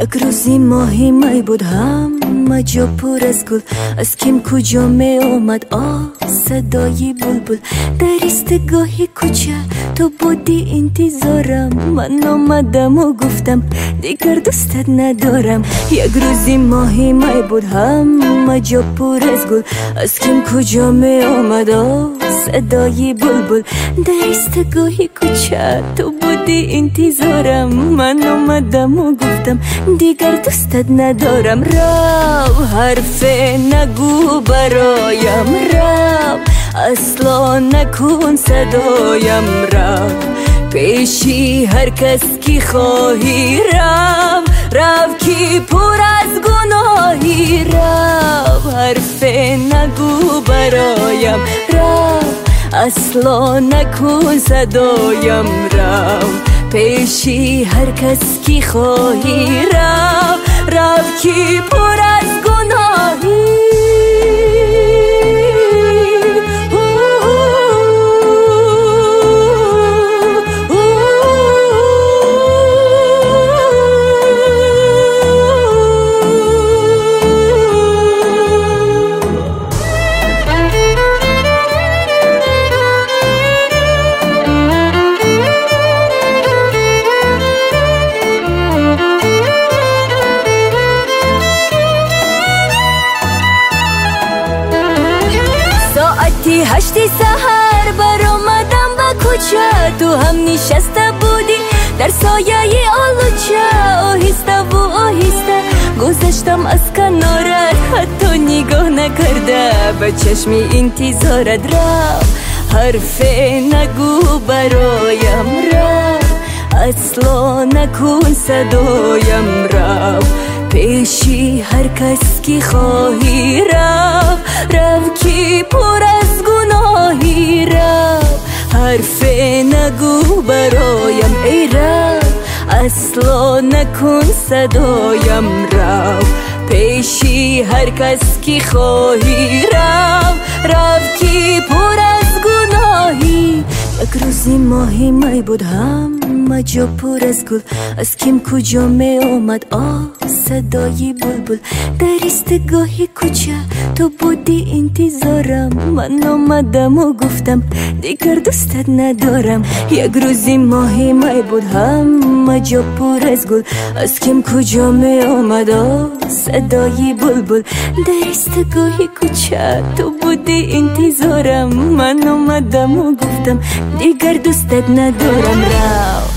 یک روزی ماهی می بود همه جا پر از گل. از کیم کجا می آمد صدای بلبل. در ایستگاهی کوچه تو بودی انتظارم. من آمدم و گفتم دیگر دوستت ندارم. یک روزی ماهی می بود همه جا پر از گل. از کیم کجا می آمد صدای بلبل. در ایستگاهی کوچه تو بودی انتظارم. من آمدم و گفتم دیگر دوستت ندارم. رو حرف نگو برایم، رو اصلا نکن صدایم، رو پیشی هر کس کی خواهی، رو کی پر از گناهی. رو حرف نگو برایم، رو اصلا نکن صدایم، رو پیشی هر کس کی خواهی، رو کی پر از گناهی. ساعتی 8 سحر بر آمدم به کوچه. تو هم نشسته بودی در سایه آلوچه. آهسته و آهسته گذشتم از کنارت، حتی نگاه نکرده به چشم انتظارت. رو حرف نگو برایم، رو اصلا نکن صدایم، رو پیشی هر کس کی خواهی، رو کی پر از گناهی. رو حرف نگو برایم ای رو، اصلا نکن صدایم، رو پیشی هر کس کی خواهی، رو کی پر از گناهی. یک روزی ماهی می بود همه جا پر از گل. از کیم کجا می آمد صدای بلبل. در ایستگاهی کوچه تو بودی انتظارم. من آمدم و گفتم دیگر دوستت ندارم. یک روزی ماهی می بود همه جا پر از گل. از کیم کجا می آمد صدای بلبل. در ایستگاهی کوچه تو بودی انتظارم. من آمدم و گفتم دیگر دوستت ندارم. رو